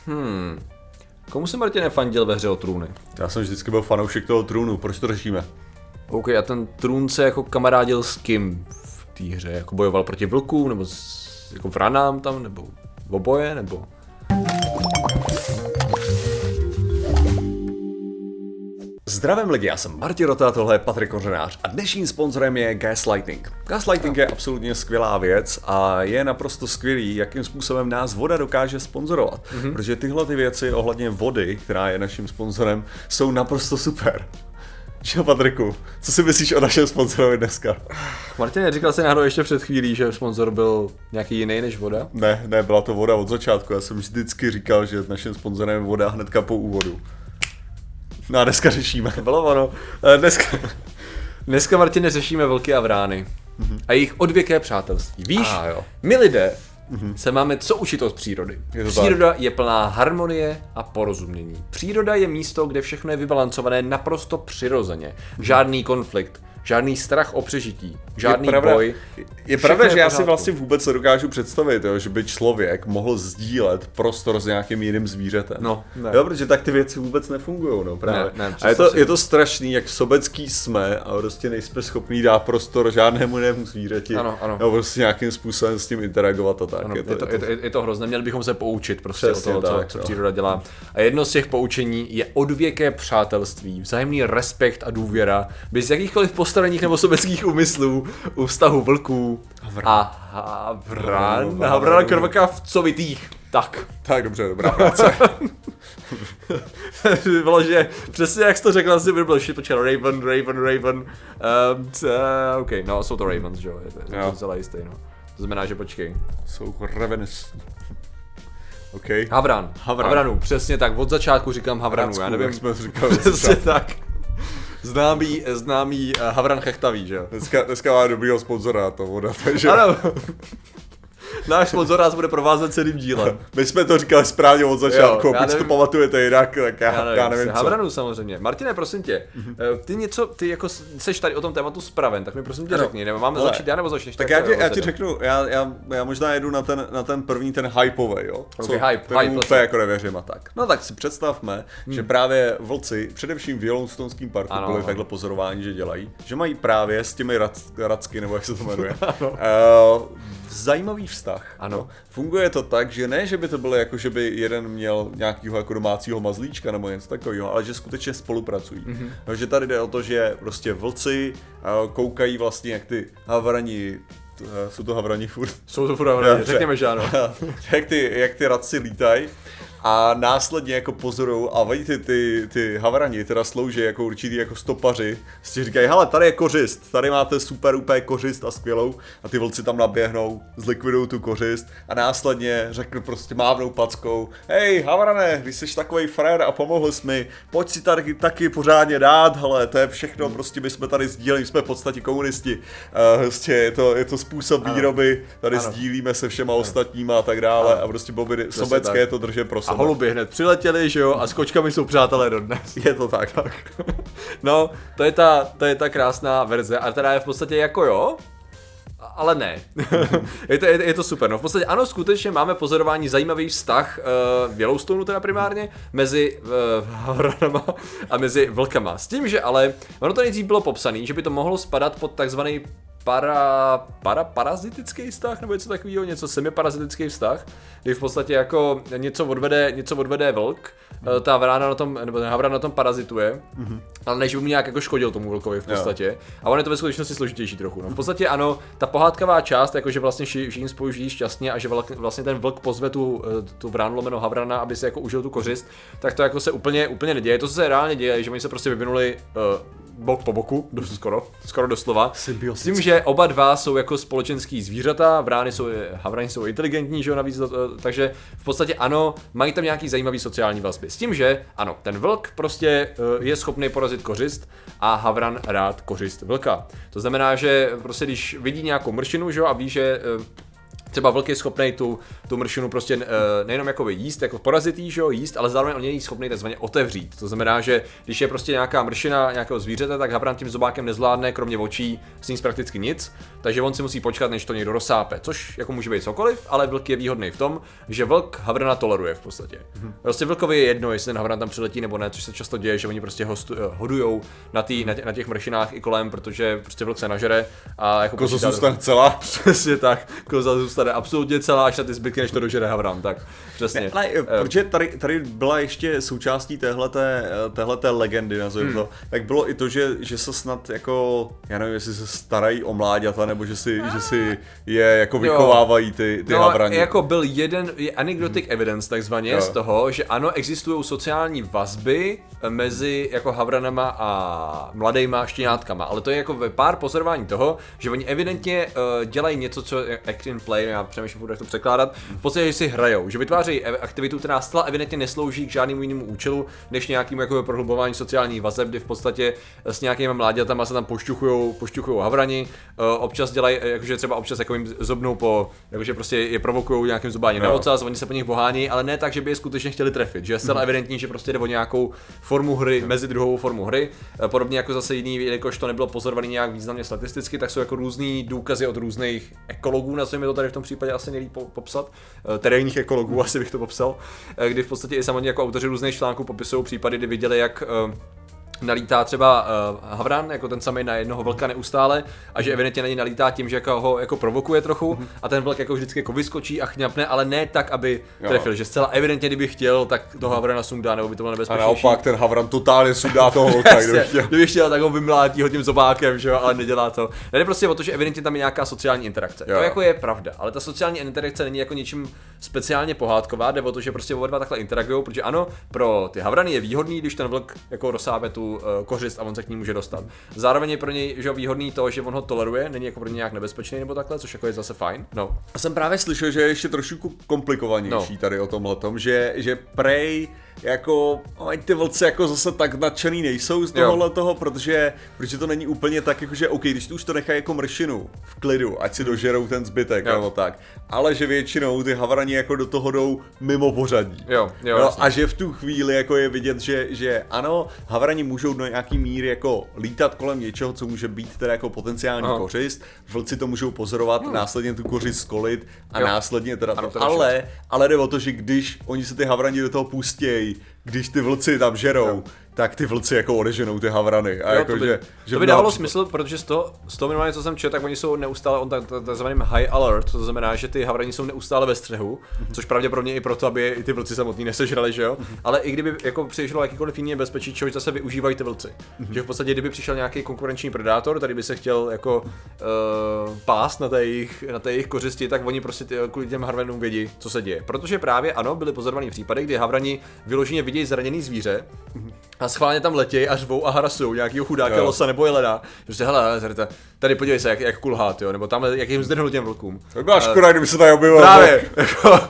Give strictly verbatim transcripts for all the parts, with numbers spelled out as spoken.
Hmm. Komu se Martin nefandil ve hře o trůny? Já jsem vždycky byl fanoušek toho trůnu, proč to řešíme? OK, a ten trůn se jako kamarádil s kým v té hře? Jako bojoval proti vlkům, nebo s, jako vranám tam, nebo oboje, nebo... Zdravím lidi, já jsem Martin Rota, tohle je Patrik Kořenář a dnešním sponzorem je Gaslighting. Gaslighting je absolutně skvělá věc a je naprosto skvělý, jakým způsobem nás voda dokáže sponzorovat. Mm-hmm. Protože tyhle ty věci ohledně vody, která je naším sponzorem, jsou naprosto super. Čau Patriku, co si myslíš o našem sponzorovi dneska? Martin, říkal jsi náhodou ještě před chvílí, že sponzor byl nějaký jiný než voda? Ne, ne, byla to voda od začátku, já jsem vždycky říkal, že naším sponzorem je voda hnedka po úvodu. No a dneska řešíme. To bylo ono. Dneska, dneska Martine, řešíme vlky a vrány. Mm-hmm. A jejich odvěké přátelství. Víš, ah, jo. my lidé mm-hmm. se máme co učit od přírody. Je Příroda tak. je plná harmonie a porozumění. Příroda je místo, kde všechno je vybalancované naprosto přirozeně. Mm-hmm. Žádný konflikt, žádný strach o přežití, žádný je pravda, boj. Je pravda, že já si vlastně vůbec nedokážu představit, jo, že by člověk mohl sdílet prostor s nějakým jiným zvířetem. No, ne. Jo, protože tak ty věci vůbec nefungují, no právě. Ne, ne, a je to, je to strašný, jak sobecký jsme a prostě nejsme schopní dát prostor žádnému jinému zvířeti. Ano, ano. Nebo prostě nějakým způsobem s tím interagovat a tak. Ano, je, to, je, to, je, to, je, to, je to hrozné, měli bychom se poučit prostě Přesně o toho, tak, co, no. co příroda dělá. A jedno z těch poučení je odvěké přátelství, vzájemný respekt a důvěra, bez jakýchkoliv postavených nebo sobeckých úmyslů u vztahu vlků a havran, havran krvakavcovitých. Tak. Tak dobře, dobrá práce. Bylo, že přesně jak jsi to řekl, asi by byl shit, počkej, Raven, Raven, Raven. Um, t, uh, OK, no jsou to Ravens, že jo, je to, je to celé jistý, no. To znamená, že počkej. Jsou Ravens. OK. Havran, Havran. Havranu, přesně tak, od začátku říkám Havranu, Racku, já nevím. jak jsme říkali. Přesně tak. Známý, známý uh, Havran Chechtavý, že jo? Dneska, dneska má dobrýho sponzora to voda, takže... Ano. Náš sponzor nás bude provázet celým dílem. My jsme to říkali správně od začátku, jo, pokud si to pamatujete jinak, tak já, já nevím, já nevím co. Havranu samozřejmě. Martine, prosím tě, mm-hmm. ty něco, ty jako seš tady o tom tématu spraven, tak mi prosím tě řekni, nebo máme začít já nebo začneš? Tak, tak já, ti, já ti řeknu, já, já, já možná jedu na ten, na ten první, ten hypeovej, jo? Co, okay, hype, ten hype, úplně jako nevěřím a tak. No tak si představme, hmm. že právě vlci, především v Yellowstoneském parku, ano, byli takhle pozorování, že dělají, že mají právě s těmi rac, racky, nebo jak se to jmenuje, uh, zajímavý vztah. Ano. Funguje to tak, že ne, že by to bylo jako, že by jeden měl nějakého jako domácího mazlíčka nebo něco takového, ale že skutečně spolupracují. Mm-hmm. No, že tady jde o to, že prostě vlci uh, koukají vlastně, jak ty havrani, uh, jsou to havrani furt? Jsou to furt havrani, řekněme, že ano. jak, ty, jak ty radci lítají a následně jako pozorujou a oni ty, ty, ty havrani teda slouží jako určitý jako stopaři, si říkají, hele, tady je kořist, tady máte super úplně kořist a skvělou a ty vlci tam naběhnou, zlikvidují tu kořist a následně řeknu prostě mávnou packou, hej havrane, když jsi takovej frér a pomohl jsi mi, pojď si tady taky pořádně dát, hele, to je všechno, hmm. prostě my jsme tady sdíleli, jsme v podstatě komunisti, uh, prostě je to, je to způsob ano. výroby, tady ano. sdílíme se všema ano. ostatníma a tak dále ano. a prostě boby sobecké to drží pro a holuby hned přiletěli, že jo, a s kočkami jsou přátelé dodnes. Je to tak. tak. No, to je, ta, to je ta krásná verze a teda je v podstatě jako jo, ale ne. je, to, je, je to super, no v podstatě ano, skutečně máme pozorování zajímavý vztah uh, v Yellowstoneu teda primárně, mezi uh, havranama a mezi vlkama. S tím, že ale, ono to nejdřív bylo popsaný, že by to mohlo spadat pod takzvaný para, para, parazitický vztah, nebo něco takového, něco semiparazitický vztah, kdy v podstatě jako něco odvede, něco odvede vlk, mm. ta vrána na tom, nebo ten havran na tom parazituje, mm-hmm. ale než by mu nějak jako škodil tomu vlkovi v podstatě. Jo. A on je to ve skutečnosti složitější trochu. No. V podstatě ano, ta pohádková část, jakože vlastně všichni spolu žijí šťastně a že vlastně ten vlk pozve tu, tu vránu lomeno havrana, aby si jako užil tu kořist, tak to jako se úplně, úplně neděje. To, co se reálně děje, že oni se prostě vyvinuli uh, bok po boku, do, skoro, skoro doslova. S tím, že oba dva jsou jako společenský zvířata, vrány jsou, havrani jsou inteligentní, že jo, navíc, takže v podstatě ano, mají tam nějaký zajímavý sociální vazby. S tím, že ano, ten vlk prostě je schopný porazit kořist a havran rád kořist vlka. To znamená, že prostě když vidí nějakou mršinu, že jo, a ví, že Třeba vlk je schopný tu, tu mršinu prostě uh, nejenom jako jíst, jako porazitý, že jo, jíst, ale zároveň on je schopný takzvaně otevřít. To znamená, že když je prostě nějaká mršina nějakého zvířete, tak havran tím zobákem nezvládne, kromě očí, sníst prakticky nic, takže on si musí počkat, než to někdo rozsápe, což jako může být cokoliv, ale vlk je výhodný v tom, že vlk havrana toleruje v podstatě. Mm-hmm. Prostě vlkovi je jedno, jestli ten havran tam přiletí nebo ne, což se často děje, že oni prostě hostu, hodujou na, tý, na, tě, na těch mršinách i kolem, protože prostě vlk se nažere a jako koza zůstane celá. Přesně tak, koza zůstane absolutně celá, až na ty zbytky, než to dožere havran, tak přesně. Ne, ale, protože tady, tady byla ještě součástí téhleté, téhleté legendy, nazvím to, hmm. tak bylo i to, že, že se snad jako, já nevím, jestli se starají o mláďata, nebo že si, že si je jako vychovávají ty, ty no, havrani. Jako byl jeden, je anecdotic hmm. evidence takzvaně jo. z toho, že ano, existují sociální vazby mezi jako havranama a mladejma štěňátkama, ale to je jako pár pozorování toho, že oni evidentně uh, dělají něco, co act in play, já přemýšlím, jak to překládat, v podstatě, že si hrajou, že vytvářejí aktivitu, která zcela evidentně neslouží k žádnému jinému účelu, než nějakým jako prohlubování sociálních vazeb, kdy v podstatě s nějakými mláďatama se tam pošťuchujou, pošťuchujou havrani, uh, občas dělají, jakože třeba občas jako jim zobnou po, jakože prostě je provokujou nějakým zobáním na ocas, oni se po nich bohání, ale ne tak, že by je skutečně chtěli trefit, že je zcela evidentní, že prostě jde o nějakou formu hry, mezi druhou formu hry, uh, podobně jako zase jiný, jelikož to nebylo pozorovaný nějak významně statisticky, tak jsou jako různý důkazy od různých ekologů, nazveme to tady v tom případě asi nejlíp popsat, uh, terénních ekologů, asi bych to popsal, uh, kdy v podstatě i samotně jako autoři různých článků popisují případy, kdy viděli, jak uh, nalítá třeba uh, havran, jako ten samý na jednoho vlka neustále a že evidentně na něj nalítá tím, že jako ho jako provokuje trochu mm-hmm. a ten vlk jako vždycky jako vyskočí a chňapne, ale ne tak, aby trefil, že zcela evidentně, kdyby chtěl, tak toho havrana sundá, nebo by to bylo nebezpečnější. A naopak ten havran totálně sundá toho vlka, kdyby chtěl. Kdyby chtěl, tak ho vymlátí ho tím zobákem, že jo, ale nedělá to. Jde prostě o to, že evidentně tam je nějaká sociální interakce. Jo. To jako je pravda, ale ta sociální interakce není jako ničím speciálně pohádková, jde o to, že prostě oba dva takhle interagují, protože ano, pro ty havrany je výhodný, když ten vlk jako rozsápe tu uh, kořist a on se k ní může dostat. Zároveň je pro něj že výhodný to, že on ho toleruje, není jako pro něj nějak nebezpečný nebo takhle, což jako je zase fajn. No. A jsem právě slyšel, že je ještě trošku komplikovanější no. tady o tomhletom, že, že prej jako ty vlci jako zase tak nadšený nejsou z tohohle toho, protože, protože to není úplně tak, jakože OK, když tu už to nechají jako mršinu v klidu, ať si dožerou ten zbytek jo. nebo tak, ale že většinou ty havrani jako do toho jdou mimo pořadí. Jo, jo, no, a že v tu chvíli jako je vidět, že, že ano, havrani můžou do nějaký míry jako lítat kolem něčeho, co může být teda jako potenciální Aha. kořist, vlci to můžou pozorovat, hmm. následně tu kořist skolit a jo. následně teda to, to ale, ale jde o to, že když oni se ty havrani do toho pustějí, když ty vlci tam žerou, jo. tak ty vlci jako odeženou ty havrany. A jo, jako, to by, že, že to by dávalo smysl, protože z toho, z toho minimálně, co jsem četl, tak oni jsou neustále on takzvaným high alert, to znamená, že ty havrani jsou neustále ve střehu, mm-hmm. což pravděpodobně i proto, aby i ty vlci samotný nesežrali, že jo? Mm-hmm. Ale i kdyby jako přišlo jakýkoliv jiný nebezpečí, čehož zase využívají ty vlci. Mm-hmm. Že v podstatě, kdyby přišel nějaký konkurenční predátor, tady by se chtěl jako uh, pást na té jejich, na té jejich kořisti, tak oni prostě ty, kvůli těm havranům vědí, co se děje. Protože právě ano, byly pozorovaný případy, kdy havrani vyloženě vidějí zraněný zvíře mm-hmm. a schválně tam letějí a řvou a harasují nějakýho chudáka jo. losa nebo jelena. Prostě hele, tady podívej se, jak, jak kulhá, jo, nebo tam jak jim zdrhnul těm vlkům. To byla škoda, kdyby se tady objevil. Právě, jako,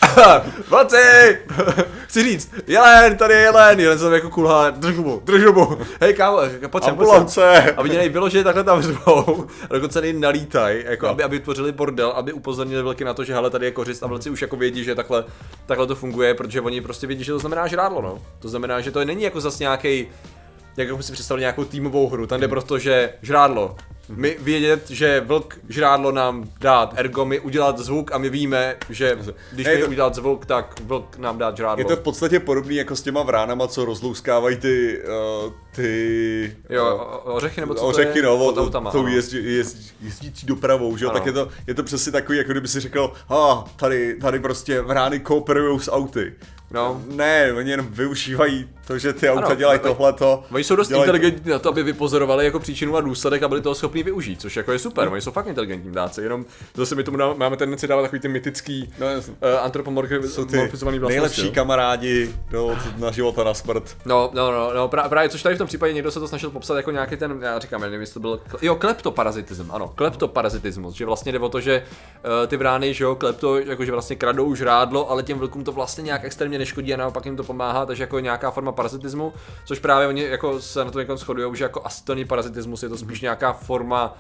vlci, chci říct, jelen, tady je jelen, jelen se tam jako kulhá, drž mu, drž mu, hej kámo, pojď sem, pojď sem. A viděli vyloženě takhle tam řvou, a dokonce nejim nalítají, jako no. aby, aby tvořili bordel, aby upozornili vlky na to, že hele, tady je kořist a vlci už jako vědí, že takhle, takhle to funguje, protože oni prostě vědí, že to znamená žrádlo, no. To znamená, že to není jako zase nějaký, jak si představili nějakou týmovou hru, tam jde proto, že žrádlo. My vědět, že vlk žrádlo nám dát, ergo my udělat zvuk a my víme, že když my to... udělat zvuk, tak vlk nám dát žrádlo. Je to v podstatě podobný jako s těma vránama, co rozlouskávají ty, uh, ty... Jo, uh, ořechy nebo co ořechy, to je? No, pod autama. Tou jezdí, jezdí, jezdící dopravou, že jo, tak je to, je to přesně takový, jako kdyby si řekl, ah, tady, tady prostě vrány kooperujou s auty. No. Ne, oni jenom využívají to, že ty auta ano, dělají tohleto. Oni jsou dost dělají... inteligentní na to, aby vypozorovali jako příčinu a důsledek a byli toho schopní využít, což jako je super, oni jsou fakt inteligentní dáci, jenom zase my tomu dáme, máme tendenci dávat takový ty mytický no, uh, antropomorfizovaný vlastnosti. Nejlepší kamarádi do, na život a na smrt. No, no, no, no právě, což tady v tom případě někdo se to snažil popsat jako nějaký ten, já říkám, nevím, jestli to byl, jo, kleptoparazitism, ano, kleptoparazitismus, že vlastně jde o to, že uh, ty vrány, že jo, klepto, jakože vlastně kradou žrádlo, ale těm vlkům to vlastně nějak extrémně neškodí a naopak jim to pomáhá, takže jako nějaká forma parazitismu, což právě oni jako se na to někdo shodujou, že jako asi to není parazitismus, je to spíš nějaká forma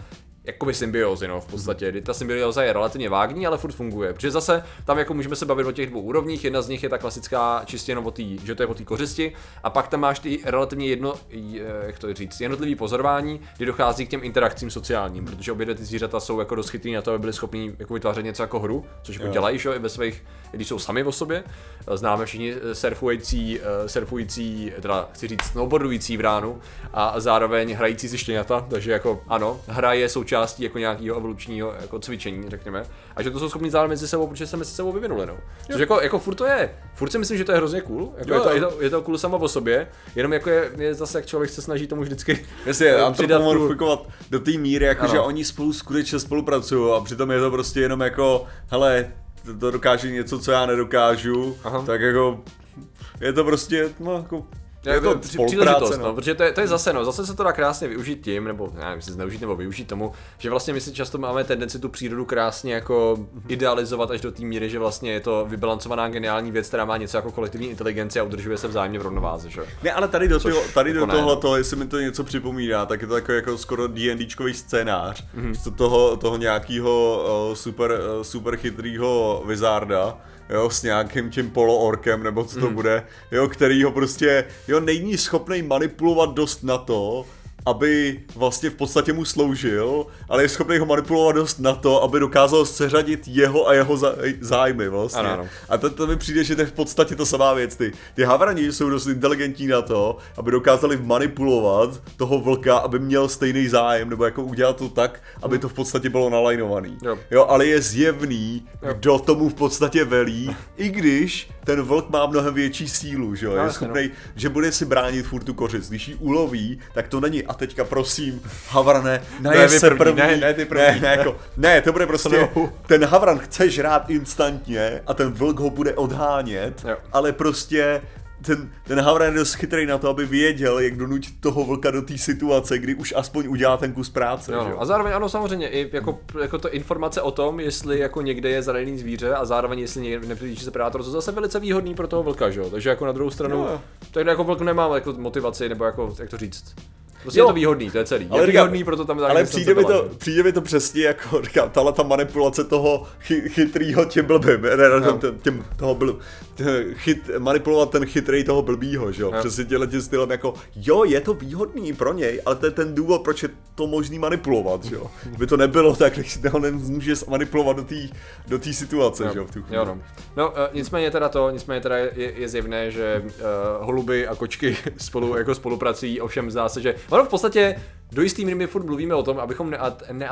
jakoby symbiózy, no, v podstatě, kdy ta symbióza je relativně vágní, ale furt funguje, protože zase tam jako můžeme se bavit o těch dvou úrovních, jedna z nich je ta klasická čistě jenom o tý, že to je o té kořisti, a pak tam máš ty relativně jedno, jak to říct, jednotlivý pozorování, kdy dochází k těm interakcím sociálním, protože obě ty zvířata jsou jako dost chytrý na to, aby byli schopní jako vytvářet něco jako hru, což jako dělají, že, i ve svých, když jsou sami o sobě. Známe všichni surfující, surfující, teda chci říct snowboardující vránu a zároveň hrající si štěňata, takže jako ano, hra je součástí jako nějakého evolučního jako cvičení, řekněme. A že to jsou schopní zároveň mezi sebou, protože se mezi sebou vyvinuli, no. Což jako, jako furt to je, furt si myslím, že to je hrozně cool, jako je, to, je, to, je to cool samo o sobě, jenom jako je, je zase, jak člověk se snaží tomu vždycky Jasně, antropomorfikovat do té míry, jako že oni spolu skutečně spolupracují a přitom je to prostě jenom jako, hele, to, to dokáže něco, co já nedokážu, aha. tak jako, je to prostě, no jako, je to příležitost, no, protože to je, to je zase, no, zase se to dá krásně využít tím, nebo já nevím, si zneužít nebo využít tomu, že vlastně my si často máme tendenci tu přírodu krásně jako idealizovat až do té míry, že vlastně je to vybalancovaná geniální věc, která má něco jako kolektivní inteligenci a udržuje se vzájemně v rovnováze, že? Ne, ale tady do, toho, tady jako do tohoto, no. Jestli mi to něco připomíná, tak je to takový jako skoro D&Dčkový scénář, mm-hmm. toho, toho nějakého uh, super, uh, super chytrýho wizarda, jo, s nějakým tím poloorkem, nebo co to mm. bude, jo, který ho prostě, jo, není schopný manipulovat dost na to, aby vlastně v podstatě mu sloužil, ale je schopný ho manipulovat dost na to, aby dokázal seřadit jeho a jeho zájmy vlastně. Ano, ano. A to, to mi přijde, že to je v podstatě to samá věc. Ty, ty havrani jsou dost inteligentní na to, aby dokázali manipulovat toho vlka, aby měl stejný zájem, nebo jako udělat to tak, aby to v podstatě bylo nalajnovaný. Jo. jo, ale je zjevný, jo. kdo tomu v podstatě velí, i když ten vlk má mnohem větší sílu, že jo, no, je schopný, no. že bude si bránit furt tu kořist. Když ji uloví, tak to není. A teďka prosím, havrane, ne, se první, ne, ne, ty první. Ne, ne, jako, ne, to bude prostě, no. ten havran chce žrát instantně a ten vlk ho bude odhánět, jo. ale prostě ten, ten havran je dost chytrý na to, aby věděl, jak donutit toho vlka do té situace, kdy už aspoň udělá ten kus práce. Jo, že? A zároveň ano, samozřejmě, i jako, jako to informace o tom, jestli jako někde je zraněný zvíře a zároveň jestli někde nepřijíždí se predátor, to je zase velice výhodný pro toho vlka, že jo? Takže jako na druhou stranu, jo. tak jako vlk nemá jako motivaci, nebo jako, jak to říct. Prostě jo. je to výhodný, to je celý. Ale je výhodný, proto tam ale přijde mi, to, přijde mi to přesně jako, říkám, tahle ta manipulace toho chy, chytrýho tím blbým, ne, no. tím, tím, toho blb, chyt, manipulovat ten chytrý toho blbýho, že jo, no. přesně těhle tím stylem jako, jo, je to výhodný pro něj, ale to je ten důvod, proč je to možný manipulovat, že jo. Kdyby to nebylo tak, když ho nemůže manipulovat do té do té situace, jo. že jo, v tu chvíli. Jo, no. no, uh, nicméně teda to, nicméně teda je, je zjevné, že uh, holuby a kočky spolu jako spolupracují, ovšem zdá se, že ono v podstatě do jistý míry my furt mluvíme o tom, abychom ne, ne,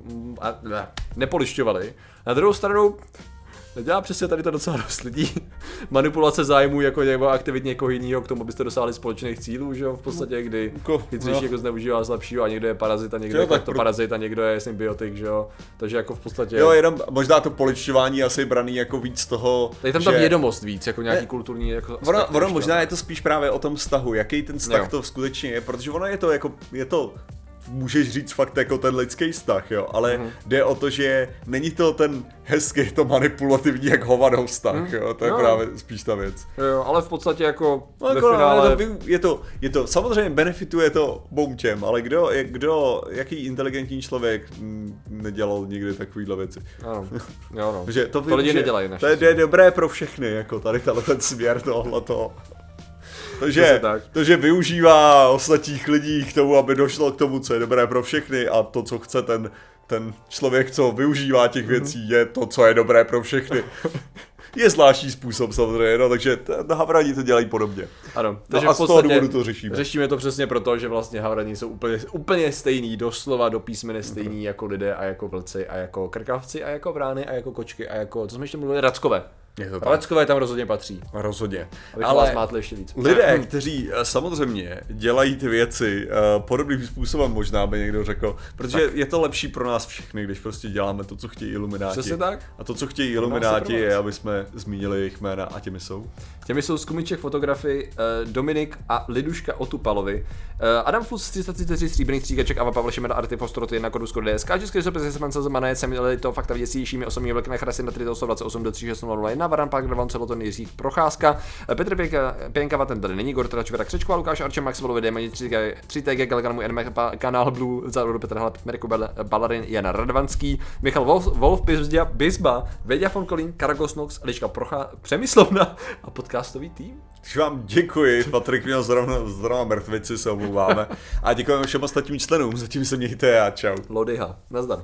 ne, nepolišťovali. Na druhou stranu dělá přesně tady to docela dost lidí. Manipulace zájmu jako někoho aktivit někoho jiného k tomu, abyste dosáhli společných cílů, že jo, v podstatě, kdy chytřejší jako zneužívá slabšího a někdo je parazit a někdo jo, je to parazit a někdo je symbiotik, že jo. Takže jako v podstatě. Jo, jenom možná to poličťování asi braný jako víc toho. Tady tam že... ta vědomost víc, jako nějaký ne, kulturní jako ono, ono možná je to spíš právě o tom vztahu, jaký ten vztah jo. to skutečně je, protože ono je to jako, je to můžeš říct fakt jako ten lidský vztah, jo, ale mm-hmm. jde o to, že není to ten hezký, to manipulativní jak hovado vztah, mm. jo, to je no. právě spíš ta věc. Jo, ale v podstatě jako no, ve finále... To, je, to, je to, samozřejmě benefituje to boum těm, ale kdo, kdo, jaký inteligentní člověk nedělal nikdy takovýhle věci. Ano, jo no, že to, to lidi nedělají. To je, je dobré pro všechny, jako tady ten směr tohleto. Takže, to, že využívá ostatních lidí k tomu, aby došlo k tomu, co je dobré pro všechny a to, co chce ten, ten člověk, co využívá těch věcí, je to, co je dobré pro všechny. Je zvláštní způsob samozřejmě, no, takže havrani to dělají podobně. Ano, takže no a z toho důvodu to řešíme. Řešíme to přesně proto, že vlastně havrani jsou úplně, úplně stejný, doslova do písmene stejný jako lidé a jako vlci a jako krkavci a jako vrány a jako kočky a jako, co jsme ještě mluvili, rackové. Rackové tam rozhodně patří. Rozhodně. Ale vás mátli ještě víc. Lidé, kteří samozřejmě dělají ty věci uh, podobným způsobem, možná by někdo řekl, protože tak. je to lepší pro nás všechny, když prostě děláme to, co chtějí Ilumináti. Přesně tak. A to, co chtějí Ilumináti, je, aby jsme zmínili jejich jména a těmi jsou. Těmi jsou z Kumiček fotografy uh, Dominik a Liduška Otupalovi. Uh, Adam Fus tři sta třicet tři stříbrných stříkaček, Ava Pavle Šemeda, Arty Fostroty na kodu D S K, Český sopis Semanca Zemanec, Semily to fakta vědějšími osobními vlky na chrasy na tři sto dvacet osm do tři šest nula nula jedna, Anna Varan, Pak Ravan, Celoton, Jiří Procházka, Petr Pěnka, Pěnkava, ten tady není, Gortra, Čvera, Křečko, Lukáš Arčem, Max Volovi, Demoni, tři T G, Galganamu, N M, kanál Blue, Zárodu Petr Halep, Mirko Balarin, Jana Radvanský, Michal Wolf, Wolf Bizba, Bizba, Věďa von Kolín, Karagos Nox, Eliška Prochá, Přemyslovna a podcastový tým. Takže vám děkuji, Patrik měl zrovna, zrovna mrtvici, se omlouváme. A děkujeme všem ostatním členům, zatím se mějte a čau. Lodyha, nazdar.